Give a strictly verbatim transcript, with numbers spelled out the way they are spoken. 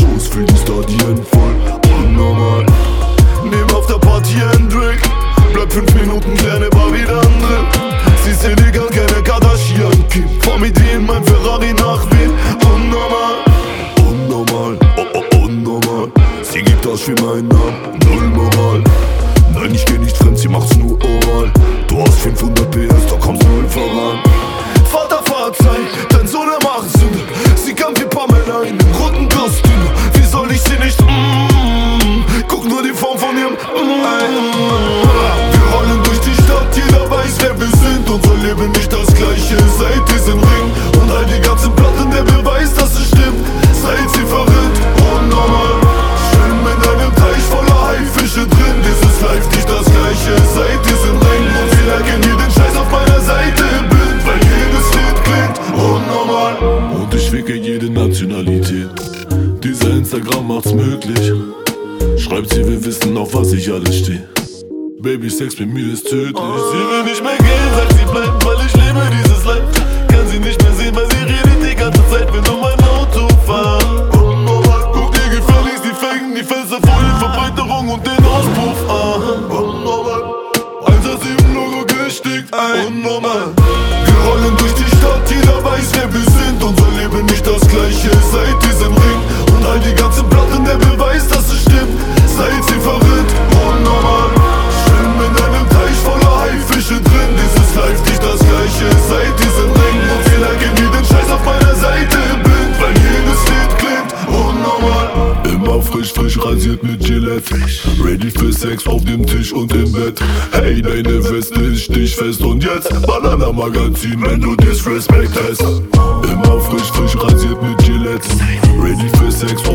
los, fühl die Stadien voll. Unnormal. Nehm auf der Party einen Drink. Bleib fünf Minuten, lerne Bar wieder andere. Sie ist illegal, keine Kardashian-Kim. Fahr mit ihr in mein Ferrari nach Wien. Unnormal. Unnormal, oh oh unnormal. Sie gibt aus für meinen Namen, null Moral. Nein, ich geh nicht fremd, sie macht's nur oral. Du hast fünfhundert P S, da kommst null voran. Vater, Fahrzeug, dein Sohn, er macht Sünde. Sie kam wie Pamela in dem roten Kostüm. Wie soll ich sie nicht, mm, guck nur die Form von ihrem, mm, wir rollen durch die Stadt, jeder weiß, wer wir sind. Unser Leben nicht das gleiche, seit diesem Ring. Und all die ganzen Platten, der Beweis, dass es stimmt. Seid sie verrückt, unnormal. Schön mit einem Teich voller Haifische drin. Dieses Life nicht das gleiche, seit diesem Ring. Und sie liken jeden Scheiß auf meiner Seite blind, weil jedes Lied klingt unnormal. Und ich ficke jede Nationalität. Dieser Instagram macht's möglich. Schreibt sie, wir wissen auf was ich alles steh. Baby, Sex mit mir ist tödlich. Sie will nicht mehr gehen, sagt sie bleibt, weil ich lebe dieses Life. Kann sie nicht mehr sehen, weil sie redet die ganze Zeit, wenn du mein Auto fahr. Unnormal, guck dir gefährlich, die Felgen, die Fensterfolien, Verbreiterung und den Auspuff an. Unnormal, eins aus sieben Logo gestickt, unnormal. Wir rollen durch die Stadt, jeder weiß, wer wir sind. Unser Leben nicht das gleiche, seit diesem Ring. Und all die ganzen Platten, der Beweis, dass es stimmt. Seid sie verrückt, unnormal. Schön mit einem Teich voller Haifische drin. Dieses Life nicht das gleiche, seit diesem Ring. Und sie liken jeden Scheiß auf meiner Seite blind, weil jedes Lied klingt unnormal. Immer frisch, frisch rasiert mit Gillette. Ready für Sex auf dem Tisch und im Bett. Hey, deine Weste ist stichfest und jetzt Banana Magazin, wenn du Disrespect hast. Immer frisch, frisch rasiert mit Gillette. Ready für Sex